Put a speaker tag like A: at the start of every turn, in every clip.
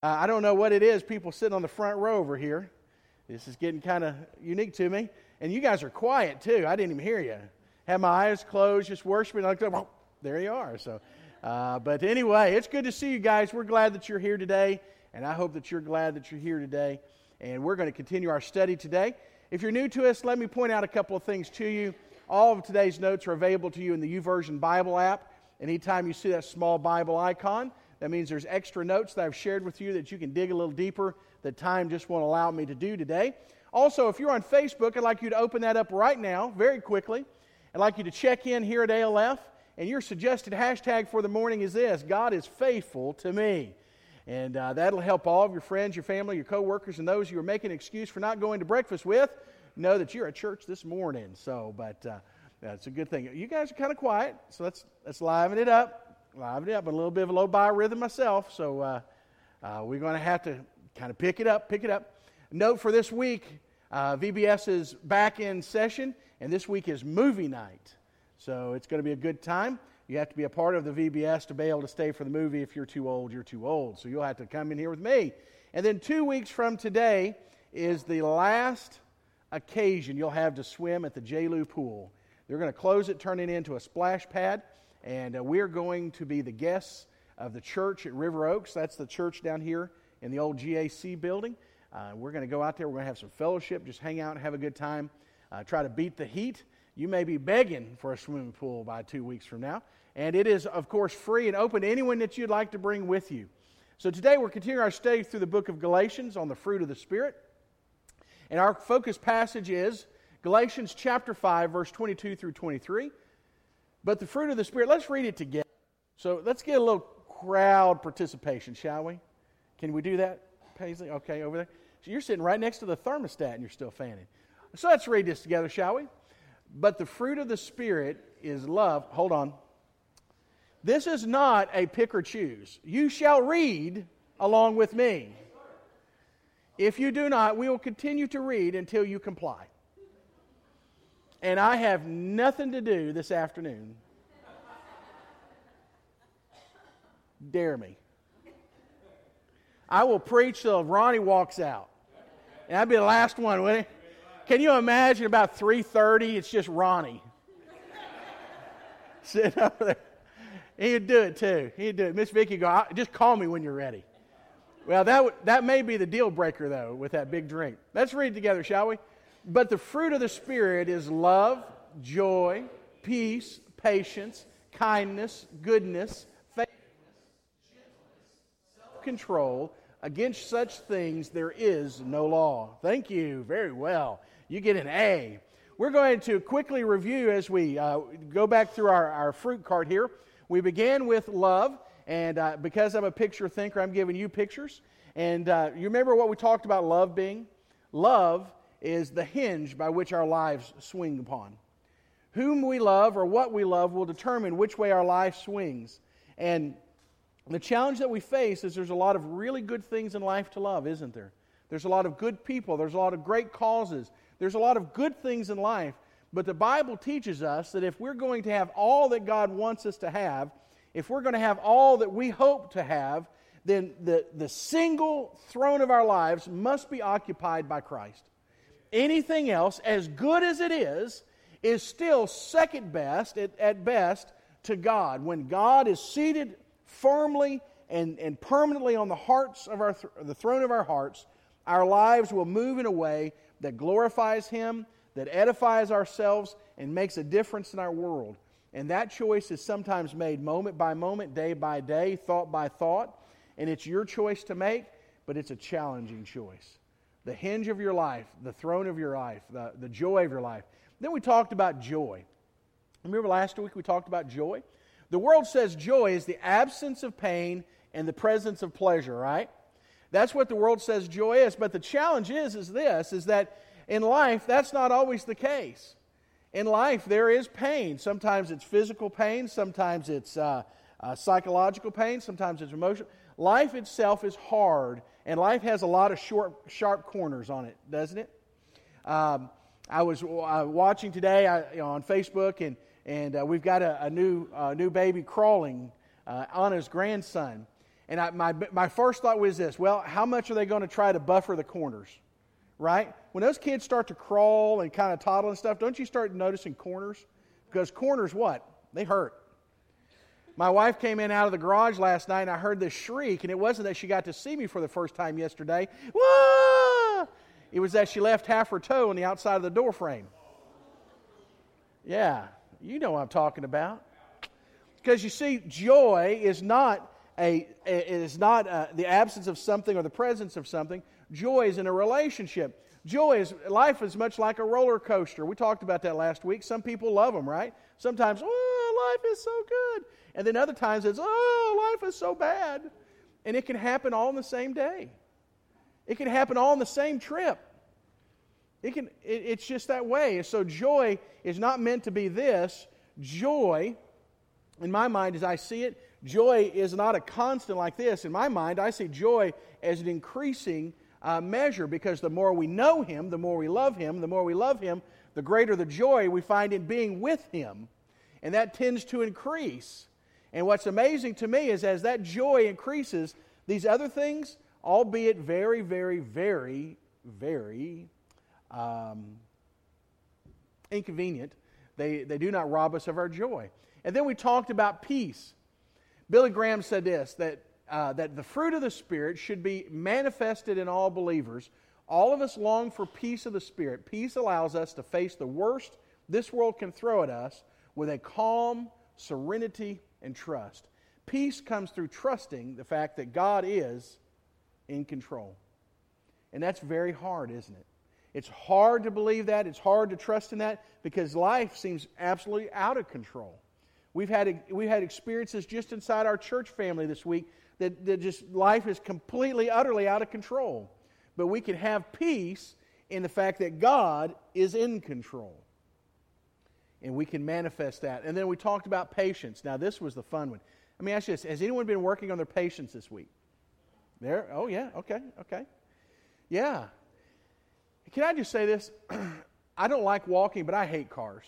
A: I don't know what it is, people sitting on the front row over here. This is getting kind of unique to me. And you guys are quiet, too. I didn't even hear you. Had my eyes closed, just worshiping. I looked up, there you are. But anyway, it's good to see you guys. We're glad that you're here today, and I hope that you're glad that you're here today. And we're going to continue our study today. If you're new to us, let me point out a couple of things to you. All of today's notes are available to you in the YouVersion Bible app. Anytime you see that small Bible icon, that means there's extra notes that I've shared with you that you can dig a little deeper that time just won't allow me to do today. Also, if you're on Facebook, I'd like you to open that up right now, very quickly. I'd like you to check in here at ALF, and your suggested hashtag for the morning is this: God is faithful to me. And that'll help all of your friends, your family, your coworkers, and those you are making an excuse for not going to breakfast with know that you're at church this morning. But that's a good thing. You guys are kind of quiet, so let's liven it up. I'm a little bit of a low biorhythm myself, so we're going to have to kind of pick it up. Note for this week, VBS is back in session, and this week is movie night. So it's going to be a good time. You have to be a part of the VBS to be able to stay for the movie. If you're too old, you're too old. So you'll have to come in here with me. And then 2 weeks from today is the last occasion you'll have to swim at the J-Lou pool. They're going to close it, turn it into a splash pad, and we're going to be the guests of the church at River Oaks. That's the church down here in the old GAC building. We're going to go out there. We're going to have some fellowship, just hang out and have a good time, try to beat the heat. You may be begging for a swimming pool by 2 weeks from now. And it is, of course, free and open to anyone that you'd like to bring with you. So today we're continuing our study through the book of Galatians on the fruit of the Spirit. And our focus passage is Galatians chapter 5, verse 22 through 23. But the fruit of the Spirit, let's read it together. So let's get a little crowd participation, shall we? Can we do that, Paisley? Okay, over there. So you're sitting right next to the thermostat and you're still fanning. So let's read this together, shall we? But the fruit of the Spirit is love. Hold on. This is not a pick or choose. You shall read along with me. If you do not, we will continue to read until you comply. And I have nothing to do this afternoon. Dare me. I will preach till Ronnie walks out. And I'd be the last one, wouldn't he? Can you imagine about 3:30, it's just Ronnie sitting over there. He'd do it too. He'd do it. Miss Vicki go, just call me when you're ready. Well, that may be the deal breaker, though, with that big drink. Let's read together, shall we? But the fruit of the Spirit is love, joy, peace, patience, kindness, goodness, faithfulness, gentleness, self-control. Against such things there is no law. Thank you. Very well. You get an A. We're going to quickly review as we go back through our fruit card here. We began with love, and because I'm a picture thinker, I'm giving you pictures. And you remember what we talked about love being? Love is the hinge by which our lives swing upon. Whom we love or what we love will determine which way our life swings. And the challenge that we face is there's a lot of really good things in life to love, isn't there? There's a lot of good people. There's a lot of great causes. There's a lot of good things in life. But the Bible teaches us that if we're going to have all that God wants us to have, if we're going to have all that we hope to have, then the single throne of our lives must be occupied by Christ. Anything else, as good as it is still second best, at best, to God. When God is seated firmly and permanently on the hearts of the throne of our hearts, our lives will move in a way that glorifies Him, that edifies ourselves, and makes a difference in our world. And that choice is sometimes made moment by moment, day by day, thought by thought. And it's your choice to make, but it's a challenging choice. The hinge of your life, the throne of your life, the joy of your life. Then we talked about joy. Remember last week we talked about joy? The world says joy is the absence of pain and the presence of pleasure, right? That's what the world says joy is. But the challenge is that in life, that's not always the case. In life, there is pain. Sometimes it's physical pain. Sometimes it's psychological pain. Sometimes it's emotional. Life itself is hard, and life has a lot of sharp corners on it, doesn't it? I was watching today on Facebook, and we've got a new baby crawling, Anna's grandson. And my first thought was this: well, how much are they going to try to buffer the corners? Right? When those kids start to crawl and kind of toddle and stuff, don't you start noticing corners? Because corners, what? They hurt. My wife came in out of the garage last night, and I heard this shriek, and it wasn't that she got to see me for the first time yesterday. Whoa! It was that she left half her toe on the outside of the door frame. Yeah, you know what I'm talking about. Because you see, joy is not the absence of something or the presence of something. Joy is in a relationship. Life is much like a roller coaster. We talked about that last week. Some people love them, right? Sometimes, oh, life is so good. And then other times it's, oh, life is so bad. And it can happen all in the same day. It can happen all in the same trip. It's just that way. And so joy is not meant to be this. Joy, in my mind as I see it, joy is not a constant like this. In my mind, I see joy as an increasing measure, because the more we know Him, the more we love Him. The more we love Him, the greater the joy we find in being with Him. And that tends to increase. And what's amazing to me is as that joy increases, these other things, albeit very, very, very, very inconvenient, they do not rob us of our joy. And then we talked about peace. Billy Graham said this, that the fruit of the Spirit should be manifested in all believers. All of us long for peace of the Spirit. Peace allows us to face the worst this world can throw at us with a calm serenity and trust. Peace comes through trusting the fact that God is in control. And that's very hard, isn't it? It's hard to believe that. It's hard to trust in that because life seems absolutely out of control. We've had experiences just inside our church family this week that just life is completely, utterly out of control. But we can have peace in the fact that God is in control. And we can manifest that. And then we talked about patience. Now, this was the fun one. Let me ask you this. Has anyone been working on their patience this week? There? Oh, yeah. Okay. Yeah. Can I just say this? I don't like walking, but I hate cars.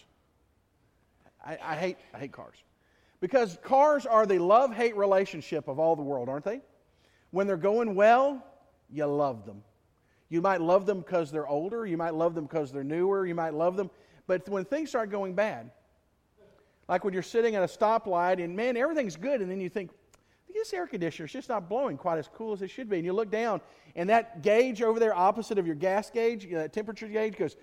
A: I hate cars. Because cars are the love-hate relationship of all the world, aren't they? When they're going well, you love them. You might love them because they're older. You might love them because they're newer. You might love them. But when things start going bad, like when you're sitting at a stoplight and, man, everything's good, and then you think, this air conditioner is just not blowing quite as cool as it should be. And you look down, and that gauge over there opposite of your gas gauge, that temperature gauge goes,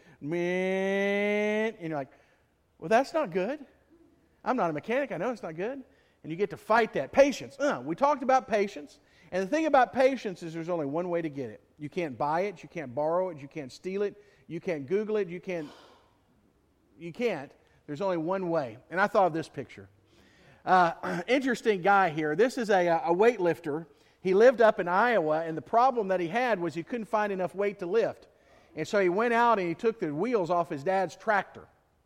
A: man, and you're like, well, that's not good. I'm not a mechanic. I know it's not good. And you get to fight that. Patience. We talked about patience. And the thing about patience is there's only one way to get it. You can't buy it. You can't borrow it. You can't steal it. You can't Google it. You can't. There's only one way. And I thought of this picture. Interesting guy here. This is a weightlifter. He lived up in Iowa, and the problem that he had was he couldn't find enough weight to lift. And so he went out and he took the wheels off his dad's tractor.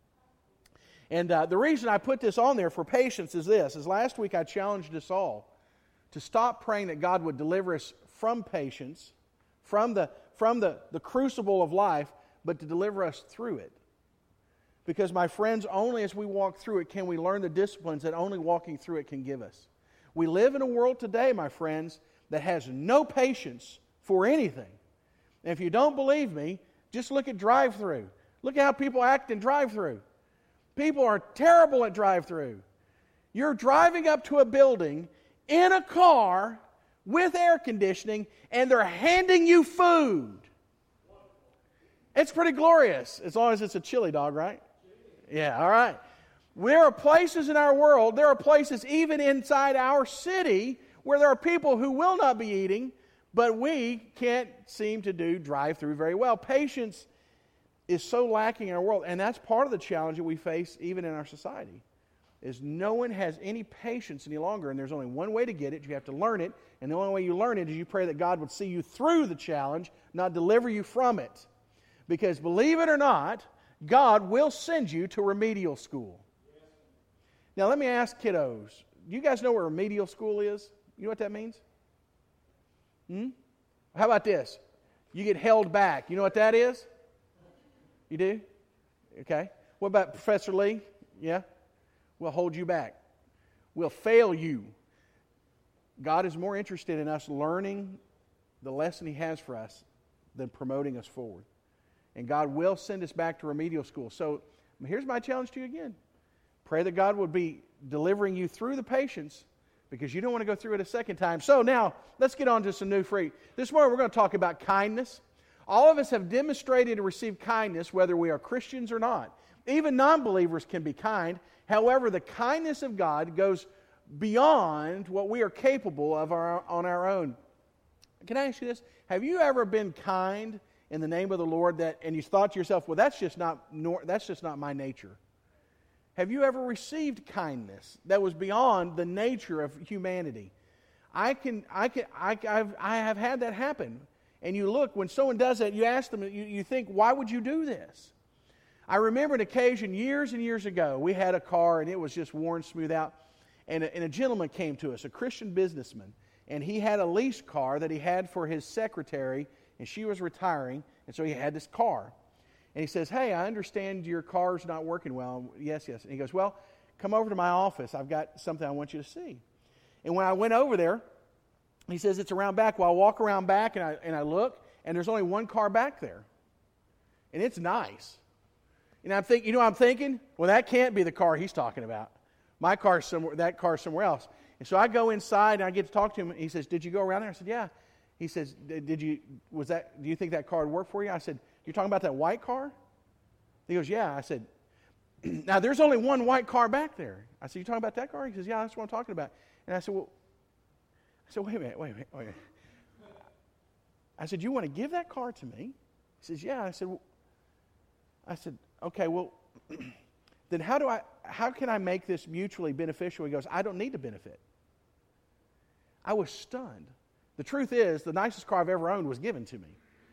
A: And the reason I put this on there for patience is this, is last week I challenged us all to stop praying that God would deliver us from patience, from the crucible of life, but to deliver us through it. Because, my friends, only as we walk through it can we learn the disciplines that only walking through it can give us. We live in a world today, my friends, that has no patience for anything. And if you don't believe me, just look at drive-thru. Look at how people act in drive-thru. People are terrible at drive-thru. You're driving up to a building in a car with air conditioning, and they're handing you food. It's pretty glorious, as long as it's a chili dog, right? Yeah, all right. There are places in our world, there are places even inside our city where there are people who will not be eating, but we can't seem to do drive-thru very well. Patience is so lacking in our world, and that's part of the challenge that we face even in our society, is no one has any patience any longer, and there's only one way to get it. You have to learn it, and the only way you learn it is you pray that God would see you through the challenge, not deliver you from it. Because believe it or not, God will send you to remedial school. Now let me ask kiddos, do you guys know what remedial school is? You know what that means? How about this? You get held back. You know what that is? You do? Okay. What about Professor Lee? Yeah? We'll hold you back. We'll fail you. God is more interested in us learning the lesson He has for us than promoting us forward. And God will send us back to remedial school. So here's my challenge to you again. Pray that God would be delivering you through the patience, because you don't want to go through it a second time. So now, let's get on to some new fruit. This morning we're going to talk about kindness. All of us have demonstrated and received kindness, whether we are Christians or not. Even non-believers can be kind. However, the kindness of God goes beyond what we are capable of on our own. Can I ask you this? Have you ever been kind in the name of the Lord and you thought to yourself, well, that's just not my nature? Have you ever received kindness that was beyond the nature of humanity? I have had that happen. And you look, when someone does that, you ask them, you think, why would you do this? I remember an occasion years and years ago, we had a car and it was just worn smooth out. And a gentleman came to us, a Christian businessman, and he had a lease car that he had for his secretary, and she was retiring, and so he had this car. And he says, hey, I understand your car's not working well. Yes. And he goes, well, come over to my office. I've got something I want you to see. And when I went over there, he says, it's around back. Well, I walk around back, and I look, and there's only one car back there. And it's nice. And I'm thinking, well, that can't be the car he's talking about. My car's somewhere, that car's somewhere else. And so I go inside, and I get to talk to him, and he says, did you go around there? I said, yeah. He says, do you think that car would work for you? I said, you're talking about that white car? He goes, yeah. I said, now there's only one white car back there. I said, you talking about that car? He says, yeah, that's what I'm talking about. And I said, wait a minute. I said, you want to give that car to me? He says, yeah. I said, okay, well, then how can I make this mutually beneficial? He goes, I don't need to benefit. I was stunned. The truth is, the nicest car I've ever owned was given to me.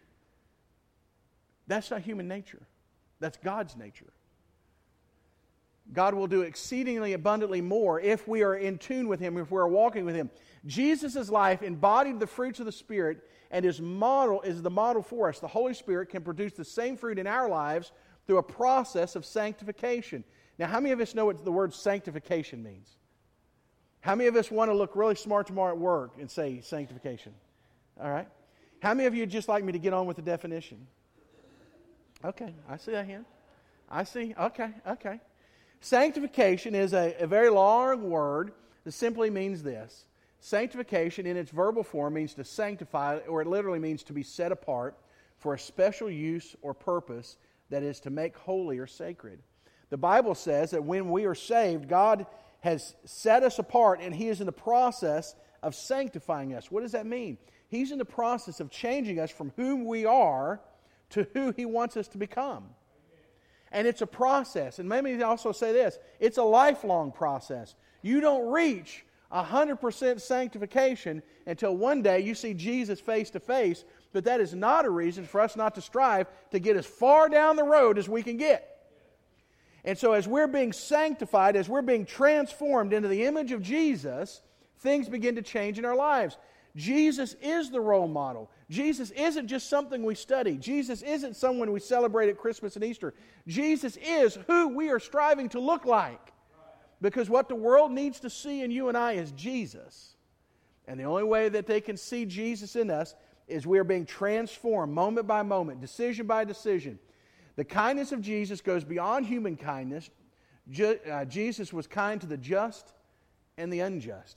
A: That's not human nature. That's God's nature. God will do exceedingly abundantly more if we are in tune with Him, if we are walking with Him. Jesus' life embodied the fruits of the Spirit, and His model is the model for us. The Holy Spirit can produce the same fruit in our lives through a process of sanctification. Now, how many of us know what the word sanctification means? How many of us want to look really smart tomorrow at work and say sanctification? All right. How many of you would just like me to get on with the definition? Okay, I see that hand. I see. Okay. Sanctification is a very long word that simply means this. Sanctification in its verbal form means to sanctify, or it literally means to be set apart for a special use or purpose, that is to make holy or sacred. The Bible says that when we are saved, God has set us apart, and He is in the process of sanctifying us. What does that mean? He's in the process of changing us from whom we are to who He wants us to become. And it's a process. And maybe also say this, it's a lifelong process. You don't reach 100% sanctification until one day you see Jesus face to face, but that is not a reason for us not to strive to get as far down the road as we can get. And so as we're being sanctified, as we're being transformed into the image of Jesus, things begin to change in our lives. Jesus is the role model. Jesus isn't just something we study. Jesus isn't someone we celebrate at Christmas and Easter. Jesus is who we are striving to look like. Because what the world needs to see in you and I is Jesus. And the only way that they can see Jesus in us is we are being transformed moment by moment, decision by decision. The kindness of Jesus goes beyond human kindness. Jesus was kind to the just and the unjust.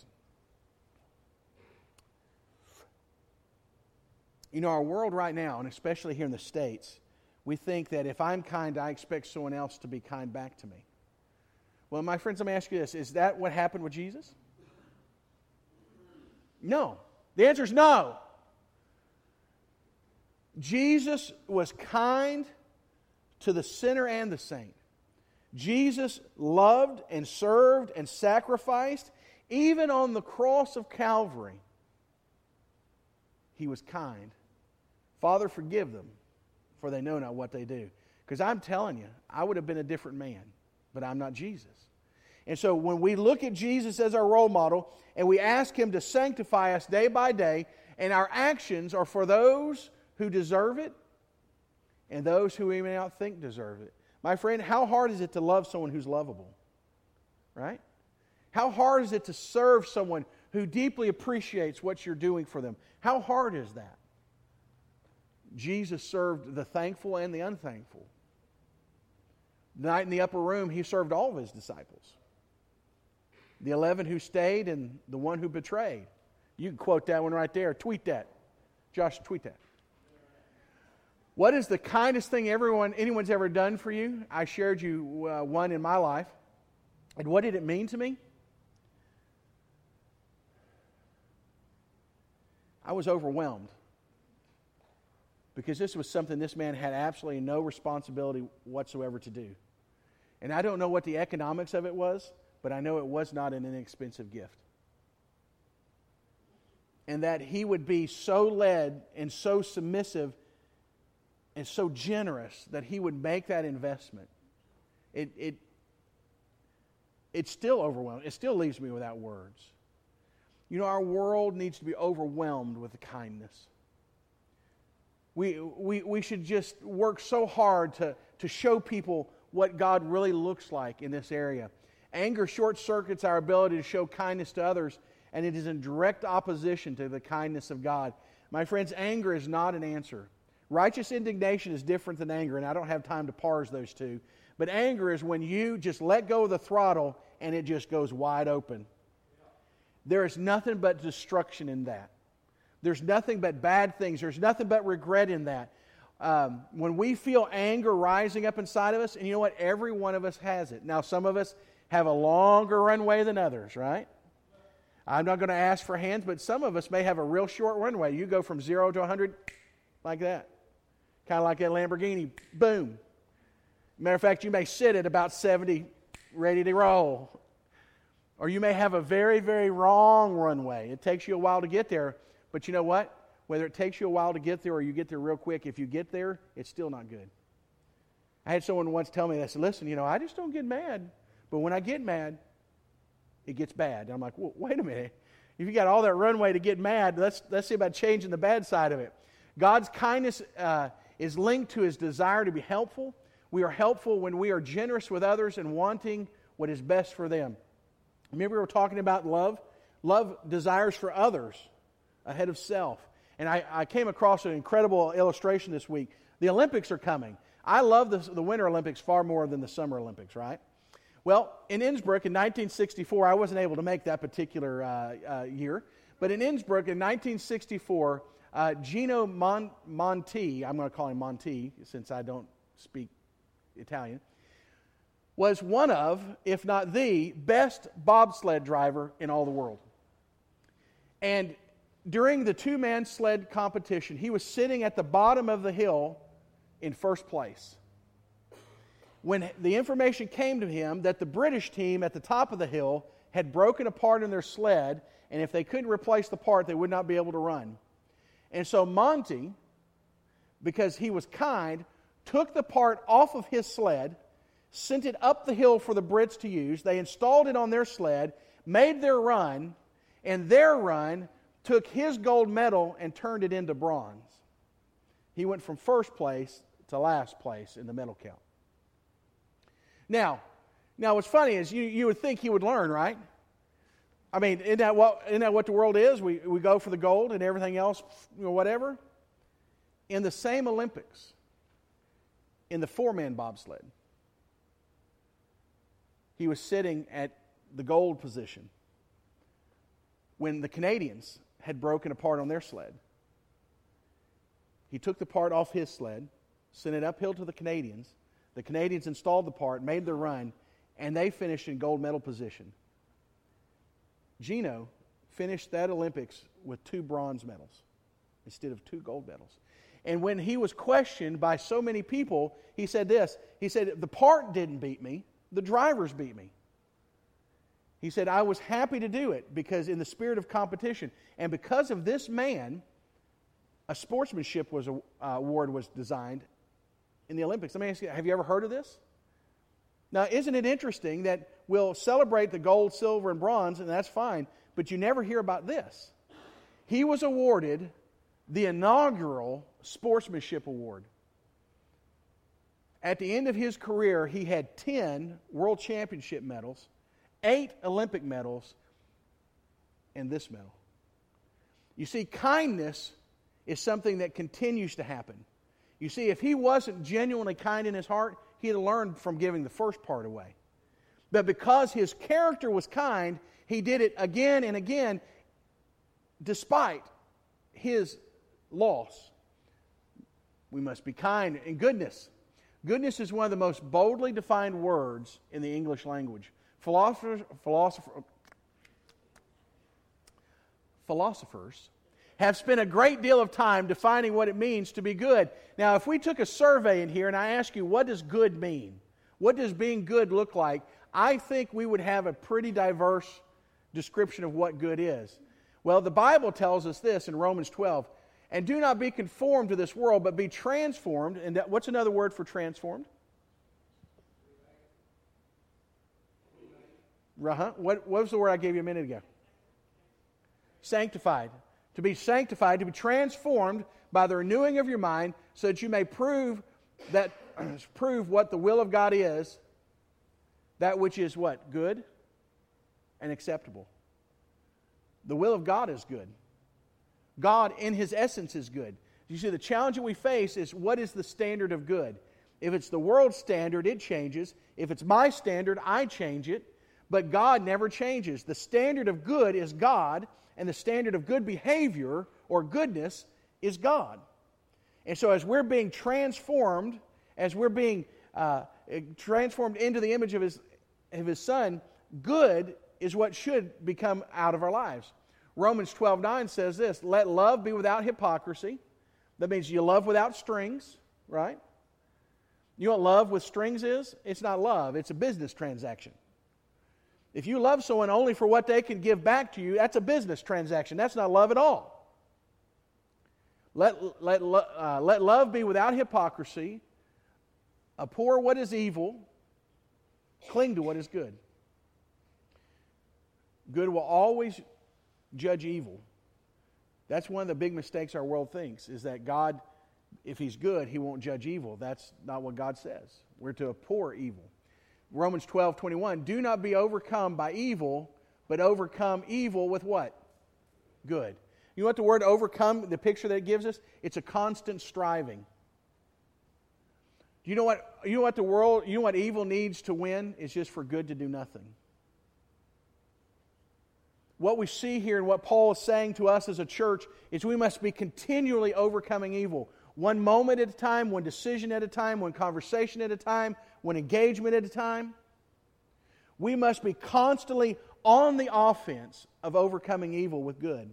A: You know, our world right now, and especially here in the States, we think that if I'm kind, I expect someone else to be kind back to me. Well, my friends, let me ask you this. Is that what happened with Jesus? No. The answer is no. Jesus was kind to the sinner and the saint. Jesus loved and served and sacrificed. Even on the cross of Calvary, He was kind. Father, forgive them, for they know not what they do. Because I'm telling you, I would have been a different man, but I'm not Jesus. And so when we look at Jesus as our role model, and we ask Him to sanctify us day by day, and our actions are for those who deserve it, and those who we may not think deserve it. My friend, how hard is it to love someone who's lovable? Right? How hard is it to serve someone who deeply appreciates what you're doing for them. How hard is that? Jesus served the thankful and the unthankful. The night in the upper room, he served all of his disciples. The 11 who stayed and the one who betrayed. You can quote that one right there. Tweet that. Josh, tweet that. What is the kindest thing anyone's ever done for you? I shared you one in my life. And what did it mean to me? I was overwhelmed. Because this was something this man had absolutely no responsibility whatsoever to do. And I don't know what the economics of it was, but I know it was not an inexpensive gift. And that he would be so led and so submissive and so generous that he would make that investment. It still overwhelmed. It still leaves me without words. You know, our world needs to be overwhelmed with the kindness. We should just work so hard to show people what God really looks like in this area. Anger short-circuits our ability to show kindness to others, and it is in direct opposition to the kindness of God. My friends, anger is not an answer. Righteous indignation is different than anger, and I don't have time to parse those two. But anger is when you just let go of the throttle and it just goes wide open. There is nothing but destruction in that. There's nothing but bad things. There's nothing but regret in that. When we feel anger rising up inside of us, and you know what? Every one of us has it. Now, some of us have a longer runway than others, right? I'm not going to ask for hands, but some of us may have a real short runway. You go from 0 to 100 like that. Kind of like that Lamborghini. Boom. Matter of fact, you may sit at about 70, ready to roll. Or you may have a very, very long runway. It takes you a while to get there. But you know what? Whether it takes you a while to get there or you get there real quick, if you get there, it's still not good. I had someone once tell me, they said, listen, I just don't get mad. But when I get mad, it gets bad. And I'm like, well, wait a minute. If you got all that runway to get mad, let's see about changing the bad side of it. God's kindness is linked to His desire to be helpful. We are helpful when we are generous with others and wanting what is best for them. Remember we were talking about love? Love desires for others ahead of self. And I came across an incredible illustration this week. The Olympics are coming. I love the Winter Olympics far more than the Summer Olympics, right? Well, in Innsbruck in 1964, I wasn't able to make that particular year, but in Innsbruck in 1964, Gino Monti, I'm going to call him Monti since I don't speak Italian, was one of, if not the, best bobsled driver in all the world. And during the two-man sled competition, he was sitting at the bottom of the hill in first place. When the information came to him that the British team at the top of the hill had broken a part in their sled, and if they couldn't replace the part, they would not be able to run. And so Monty, because he was kind, took the part off of his sled, sent it up the hill for the Brits to use. They installed it on their sled, made their run, and their run took his gold medal and turned it into bronze. He went from first place to last place in the medal count. Now what's funny is you would think he would learn, right? I mean, isn't that what the world is? We go for the gold and everything else, whatever. In the same Olympics, in the four-man bobsled, he was sitting at the gold position when the Canadians had broken apart on their sled. He took the part off his sled, sent it uphill to the Canadians. The Canadians installed the part, made their run, and they finished in gold medal position. Gino finished that Olympics with 2 bronze medals instead of 2 gold medals. And when he was questioned by so many people, he said this. He said, the part didn't beat me, the drivers beat me. He said, I was happy to do it because in the spirit of competition. And because of this man, a sportsmanship award was designed in the Olympics. Let me ask you, have you ever heard of this? Now, isn't it interesting that we'll celebrate the gold, silver, and bronze, and that's fine, but you never hear about this. He was awarded the inaugural sportsmanship award. At the end of his career, he had 10 world championship medals, 8 Olympic medals, and this metal. You see, kindness is something that continues to happen. You see, if he wasn't genuinely kind in his heart, he'd have learned from giving the first part away. But because his character was kind, he did it again and again despite his loss. We must be kind. And goodness. Goodness is one of the most boldly defined words in the English language. Philosophers have spent a great deal of time defining what it means to be good. Now, if we took a survey in here and I ask you, what does good mean? What does being good look like? I think we would have a pretty diverse description of what good is. Well, the Bible tells us this in Romans 12. And do not be conformed to this world, but be transformed. And what's another word for transformed? What was the word I gave you a minute ago? Sanctified. To be sanctified, to be transformed by the renewing of your mind, so that you may prove what the will of God is, that which is what? Good and acceptable. The will of God is good. God, in His essence, is good. You see, the challenge that we face is, what is the standard of good? If it's the world's standard, it changes. If it's my standard, I change it. But God never changes. The standard of good is God, and the standard of good behavior or goodness is God. And so as we're being transformed, as we're being transformed into the image of His Son, good is what should become out of our lives. Romans 12:9 says this, let love be without hypocrisy. That means you love without strings, right? You know what love with strings is? It's not love, it's a business transaction. If you love someone only for what they can give back to you, that's a business transaction. That's not love at all. Let love be without hypocrisy. Abhor what is evil. Cling to what is good. Good will always judge evil. That's one of the big mistakes our world thinks, is that God, if He's good, He won't judge evil. That's not what God says. We're to abhor evil. Romans 12:21, do not be overcome by evil, but overcome evil with what? Good. You know what the word overcome, the picture that it gives us? It's a constant striving. You know what evil needs to win? Is just for good to do nothing. What we see here and what Paul is saying to us as a church is we must be continually overcoming evil. One moment at a time, one decision at a time, one conversation at a time, one engagement at a time. We must be constantly on the offense of overcoming evil with good.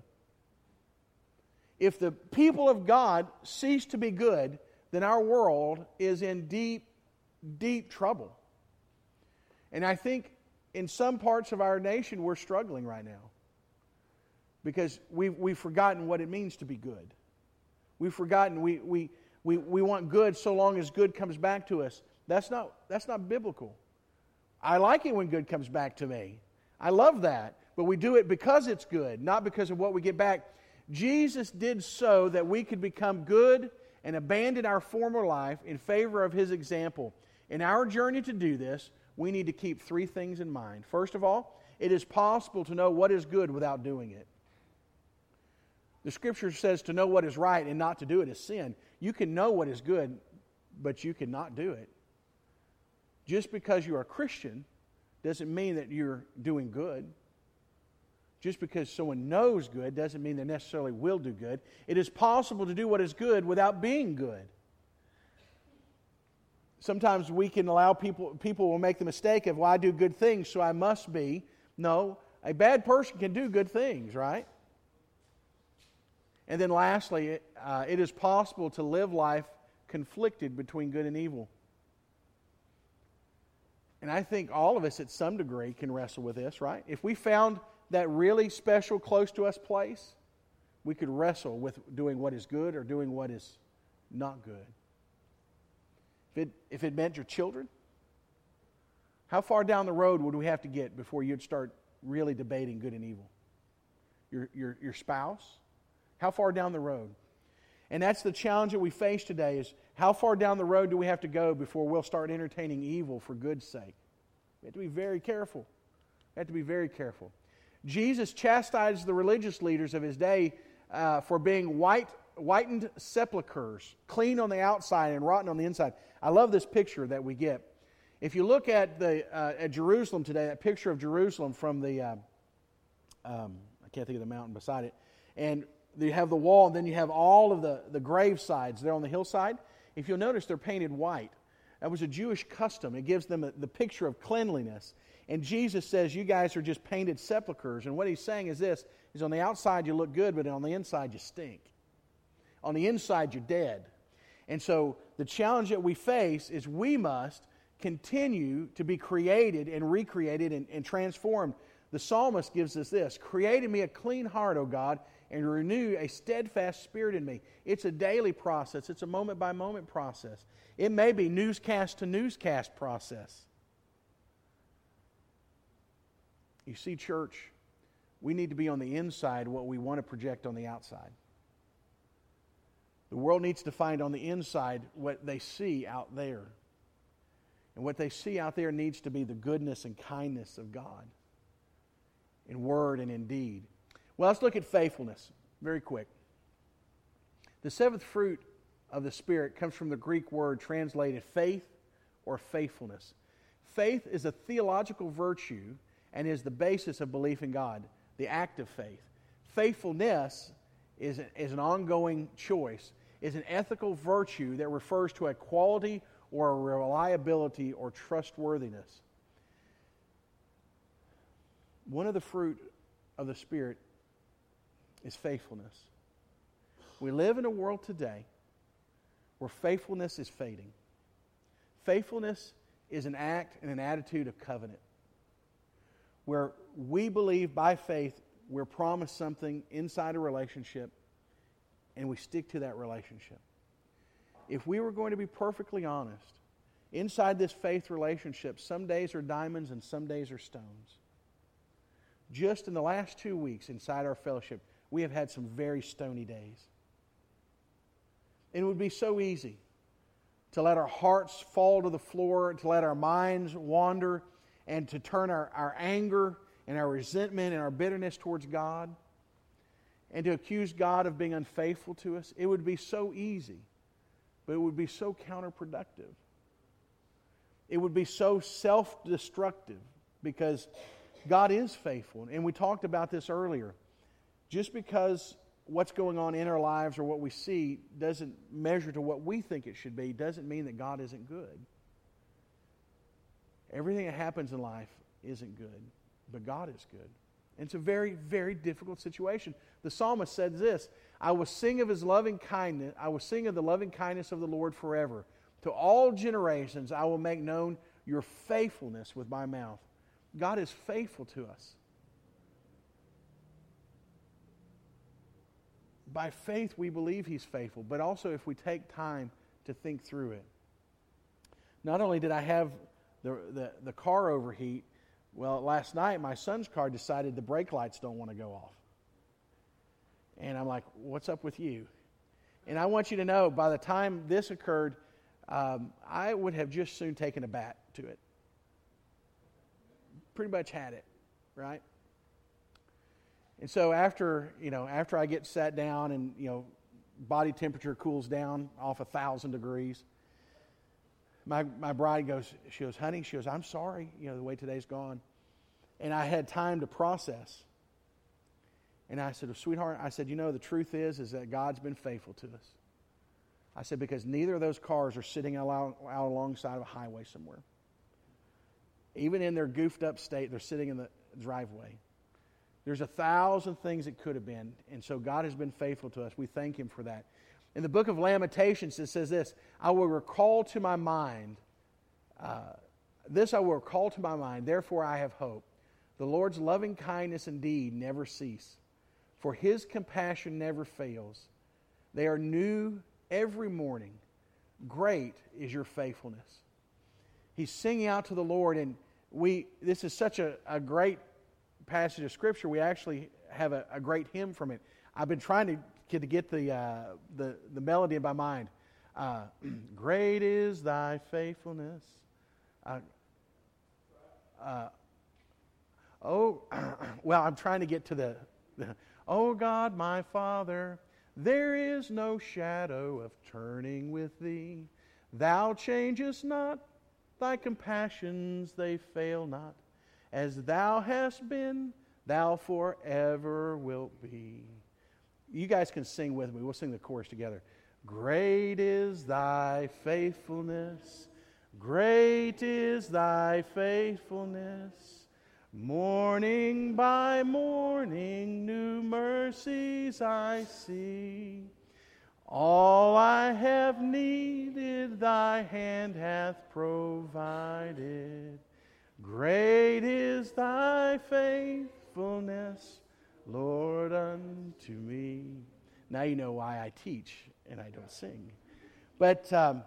A: If the people of God cease to be good, then our world is in deep, deep trouble. And I think in some parts of our nation we're struggling right now. Because we've forgotten what it means to be good. We've forgotten we want good so long as good comes back to us. That's not biblical. I like it when good comes back to me. I love that. But we do it because it's good, not because of what we get back. Jesus did so that we could become good and abandon our former life in favor of His example. In our journey to do this, we need to keep three things in mind. First of all, it is possible to know what is good without doing it. The Scripture says to know what is right and not to do it is sin. You can know what is good, but you cannot do it. Just because you're a Christian doesn't mean that you're doing good. Just because someone knows good doesn't mean they necessarily will do good. It is possible to do what is good without being good. Sometimes we can allow people will make the mistake of, well, I do good things, so I must be. No, a bad person can do good things, right? And then lastly, it is possible to live life conflicted between good and evil. And I think all of us at some degree can wrestle with this, right? If we found that really special, close to us place, we could wrestle with doing what is good or doing what is not good. If it meant your children, how far down the road would we have to get before you'd start really debating good and evil? Your spouse? How far down the road? And that's the challenge that we face today, is how far down the road do we have to go before we'll start entertaining evil for good's sake? We have to be very careful. We have to be very careful. Jesus chastised the religious leaders of his day for being whitened sepulchres, clean on the outside and rotten on the inside. I love this picture that we get. If you look at at Jerusalem today, that picture of Jerusalem from the, I can't think of the mountain beside it, and you have the wall, and then you have all of the grave sides there on the hillside. If you'll notice, they're painted white. That was a Jewish custom. It gives them the picture of cleanliness. And Jesus says, you guys are just painted sepulchres. And what he's saying is this, is on the outside you look good, but on the inside you stink. On the inside you're dead. And so the challenge that we face is we must continue to be created and recreated and transformed. The psalmist gives us this, create in me a clean heart, O God, and renew a steadfast spirit in me. It's a daily process. It's a moment-by-moment process. It may be newscast to newscast process. You see, church, we need to be on the inside what we want to project on the outside. The world needs to find on the inside what they see out there. And what they see out there needs to be the goodness and kindness of God in word and in deed. Well, let's look at faithfulness very quick. The seventh fruit of the Spirit comes from the Greek word translated faith or faithfulness. Faith is a theological virtue and is the basis of belief in God, the act of faith. Faithfulness is an ongoing choice, is an ethical virtue that refers to a quality or a reliability or trustworthiness. One of the fruit of the Spirit is faithfulness. We live in a world today where faithfulness is fading. Faithfulness is an act and an attitude of covenant, where we believe by faith we're promised something inside a relationship and we stick to that relationship. If we were going to be perfectly honest, inside this faith relationship, some days are diamonds and some days are stones. Just in the last 2 weeks inside our fellowship, we have had some very stony days. And it would be so easy to let our hearts fall to the floor, to let our minds wander, and to turn our anger and our resentment and our bitterness towards God, and to accuse God of being unfaithful to us. It would be so easy, but it would be so counterproductive. It would be so self-destructive, because God is faithful. And we talked about this earlier. Just because what's going on in our lives or what we see doesn't measure to what we think it should be, doesn't mean that God isn't good. Everything that happens in life isn't good, but God is good. And it's a very, very difficult situation. The psalmist said this, I will sing of his loving kindness, I will sing of the loving kindness of the Lord forever. To all generations I will make known your faithfulness with my mouth. God is faithful to us. By faith we believe He's faithful, but also if we take time to think through it. Not only did I have the car overheat, well, last night my son's car decided the brake lights don't want to go off. And I'm like, what's up with you? And I want you to know, by the time this occurred, I would have just soon taken a bat to it. Pretty much had it, right? And so after I get sat down and, body temperature cools down off 1,000 degrees, my bride goes, honey, I'm sorry, the way today's gone. And I had time to process. And I said, sweetheart, the truth is that God's been faithful to us. I said, because neither of those cars are sitting out alongside of a highway somewhere. Even in their goofed up state, they're sitting in the driveway. There's 1,000 things it could have been, and so God has been faithful to us. We thank Him for that. In the book of Lamentations, it says this, I will recall to my mind, therefore I have hope. The Lord's loving kindness and deed never cease, for His compassion never fails. They are new every morning. Great is your faithfulness. He's singing out to the Lord, and this is such a great passage of Scripture. We actually have a great hymn from it. I've been trying to get the melody in my mind. Great is thy faithfulness. Oh, well, I'm trying to get to the oh God, my Father, there is no shadow of turning with Thee. Thou changest not, Thy compassions, they fail not. As Thou hast been, Thou forever wilt be. You guys can sing with me. We'll sing the chorus together. Great is Thy faithfulness. Great is Thy faithfulness. Morning by morning, new mercies I see. All I have needed, Thy hand hath provided. Great is Thy faithfulness, Lord, unto me. Now you know why I teach and I don't sing. But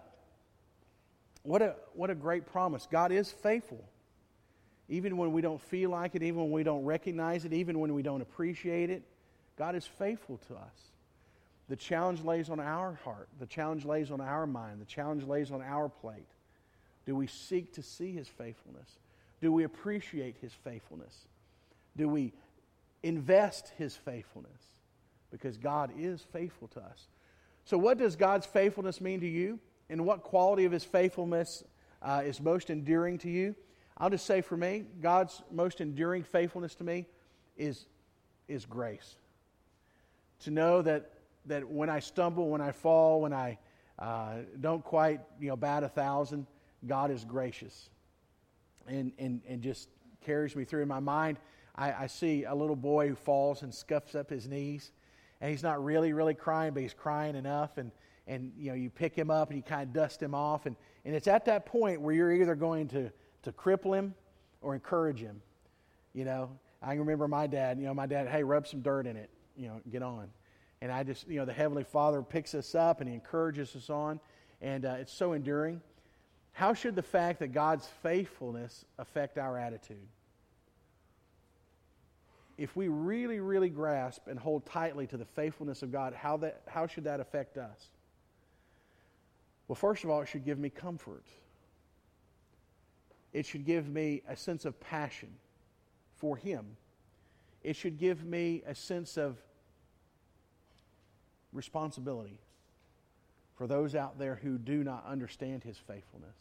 A: what a great promise. God is faithful. Even when we don't feel like it, even when we don't recognize it, even when we don't appreciate it, God is faithful to us. The challenge lays on our heart. The challenge lays on our mind. The challenge lays on our plate. Do we seek to see His faithfulness? Do we appreciate His faithfulness? Do we invest His faithfulness? Because God is faithful to us. So what does God's faithfulness mean to you? And what quality of His faithfulness is most enduring to you? I'll just say for me, God's most enduring faithfulness to me is grace. To know that when I stumble, when I fall, when I don't quite bat 1,000, God is gracious and just carries me through. In my mind, I see a little boy who falls and scuffs up his knees, and he's not really crying, but he's crying enough, and you pick him up and you kind of dust him off, and it's at that point where you're either going to cripple him or encourage him. I remember my dad, hey, rub some dirt in it, get on. And I just, the Heavenly Father picks us up and He encourages us on, and it's so enduring. How should the fact that God's faithfulness affect our attitude? If we really grasp and hold tightly to the faithfulness of God, how should that affect us? Well, first of all, it should give me comfort. It should give me a sense of passion for Him. It should give me a sense of responsibility for those out there who do not understand His faithfulness.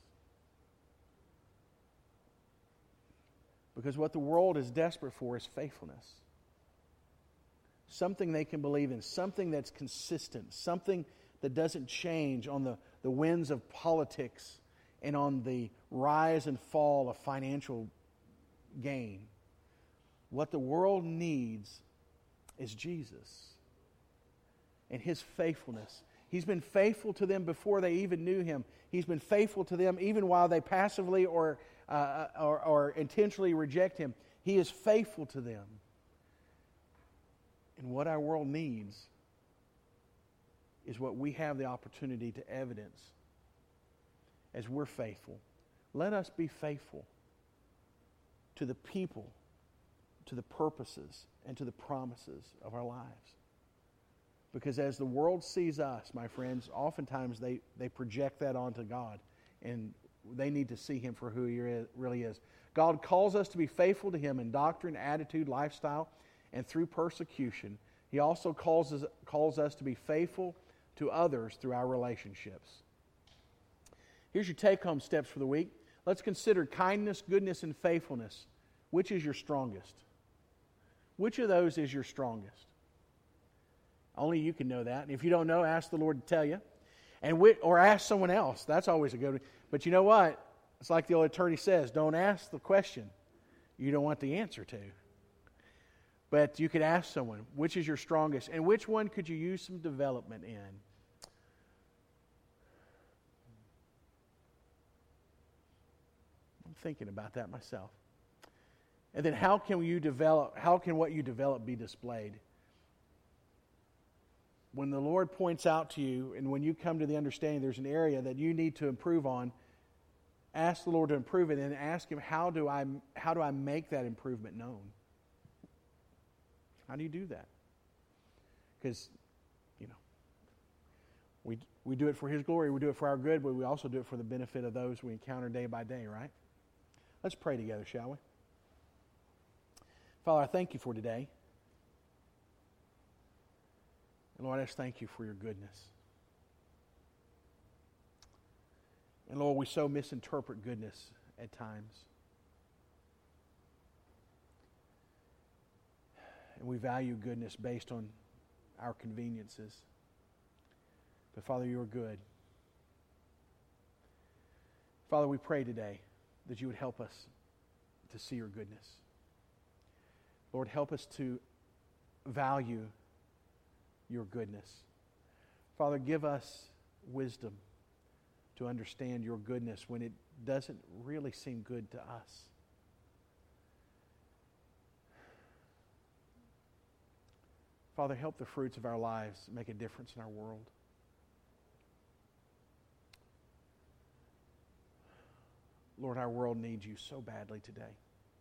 A: Because what the world is desperate for is faithfulness. Something they can believe in, something that's consistent, something that doesn't change on the winds of politics and on the rise and fall of financial gain. What the world needs is Jesus and His faithfulness. He's been faithful to them before they even knew Him. He's been faithful to them even while they passively or intentionally reject Him. He is faithful to them. And what our world needs is what we have the opportunity to evidence as we're faithful. Let us be faithful to the people, to the purposes, and to the promises of our lives. Because as the world sees us, my friends, oftentimes they project that onto God, and they need to see Him for who He really is. God calls us to be faithful to Him in doctrine, attitude, lifestyle, and through persecution. He also calls us to be faithful to others through our relationships. Here's your take-home steps for the week. Let's consider kindness, goodness, and faithfulness. Which is your strongest? Which of those is your strongest? Only you can know that. And if you don't know, ask the Lord to tell you. Or ask someone else. That's always a good one. But you know what? It's like the old attorney says, don't ask the question you don't want the answer to. But you could ask someone, which is your strongest? And which one could you use some development in? I'm thinking about that myself. And then how can what you develop be displayed? When the Lord points out to you, and when you come to the understanding there's an area that you need to improve on, ask the Lord to improve it, and ask Him, how do I make that improvement known? How do you do that? Because, we do it for His glory, we do it for our good, but we also do it for the benefit of those we encounter day by day, right? Let's pray together, shall we? Father, I thank you for today. And Lord, I just thank you for your goodness. And Lord, we so misinterpret goodness at times. And we value goodness based on our conveniences. But Father, you are good. Father, we pray today that you would help us to see your goodness. Lord, help us to value your goodness. Father, give us wisdom to understand your goodness when it doesn't really seem good to us. Father, help the fruits of our lives make a difference in our world. Lord, our world needs you so badly today.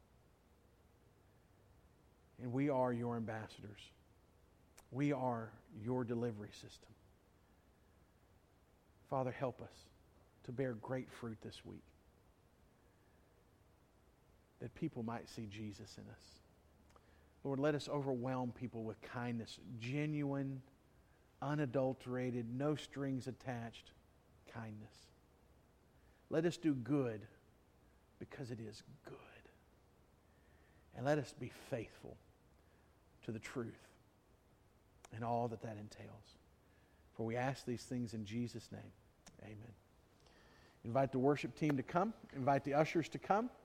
A: And we are your ambassadors. We are your delivery system. Father, help us to bear great fruit this week, that people might see Jesus in us. Lord, let us overwhelm people with kindness, genuine, unadulterated, no strings attached kindness. Let us do good because it is good. And let us be faithful to the truth and all that that entails. For we ask these things in Jesus' name. Amen. Invite the worship team to come. Invite the ushers to come.